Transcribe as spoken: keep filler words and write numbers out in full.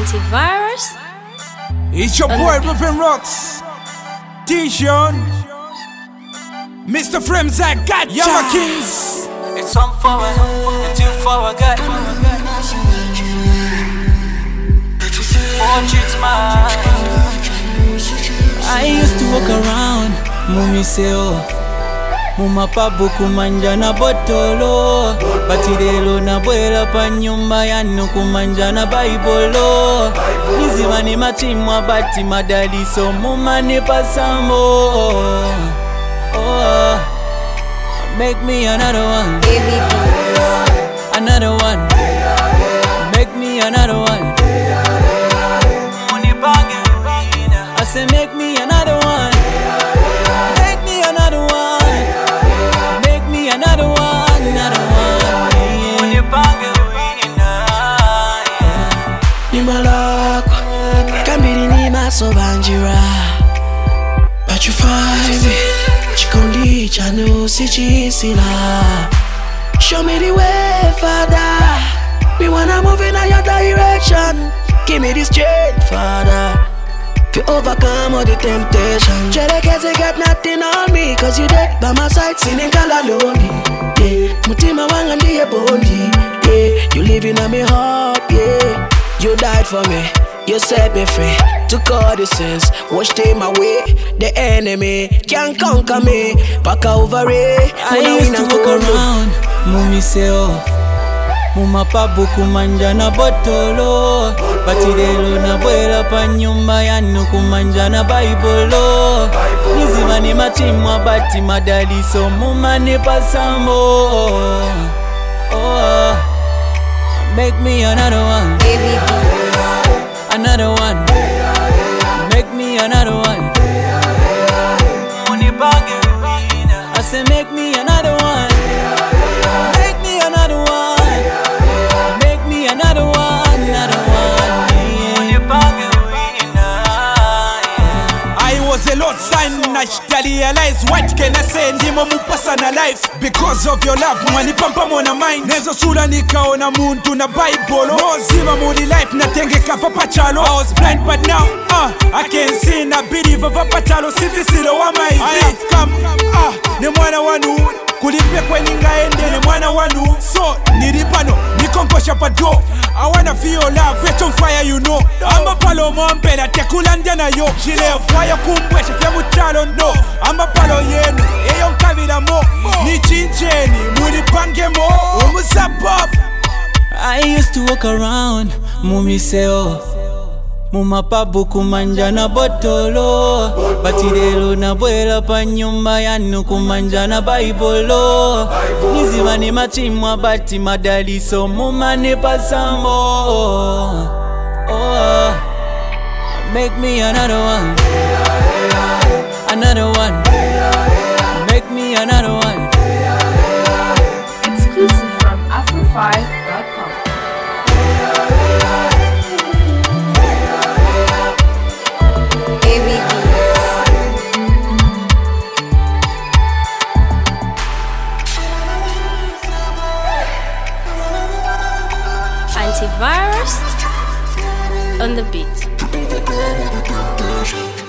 Antivirus. It's your boy Rippin' Rocks, T-Sean, Mister Frames, I got Yama Kings. It's one forward and two forward, guy. Four chicks, man. I used to walk around, mumi seo Muma pabu kumanja na botolo Batirelo na bwela pa nyumba yanu kumanja na baibolo Niziva ni machimwa bati madaliso muma ni pasambo Oh, make me another one, another one, make me another one. I say make me another one, make me another one, make me another one, another one. Ni malako, kambiri ni masobanjira. But you find me, chikondi chanu sichisila. Show me the way, Father. Me wanna move in your direction. Give me this strength, Father, to overcome all the temptation. Cherekeze got nothing on me, cause you dead by my side, singing kala lonely. Yeah, mutima wanga ndiye bondi. Yeah, you living on me heart. Yeah, you died for me, you set me free. Took all the sins, washed them away. The enemy can't conquer me. Back over it. I used to walk around, mumi seo Muma pabu kumanja na botolo Batirelo na bwela pa nyumba yanu kumanja na baibolo Niziva ni machimwa bati madaliso muma ni pasambo Oh, make me another one, another one, make me another one. I say make me another one, make me another one, make me another one, another one. I was a lot sign, I realize what can I say, ndimo mupasa na life. Because of your love, mwani pampa mona mind. Nezo sura nikaona muntu na Bible. Mozima mudi life, natengeka vapachalo. I was blind but now, uh, I can see na believe vapachalo. Sivisilo wa my I have come, uh, ni mwana wanu kulipe kwenye ngaende ni mwana wanu. So, niripano, nikonkosha pado. I wanna feel your love, it's on fire you know. Amba palo mompe na tekulanda na yo. Chile fire kumbweshe fya mutalo no. Amba palo yenu, eyo nkabila mo. Ni chincheni, muli pange mo. Umusapop. I used to walk around, mumi seo Muma pabu kumanja na botolo Batirelo na bwela pa nyumba yanu kumanja na baibolo Niziva ni machimwa bati madaliso muma ni pasambo Oh, make me another one, another one, make me another one. Exclusive from afro five dot com. Antivirus on the beat.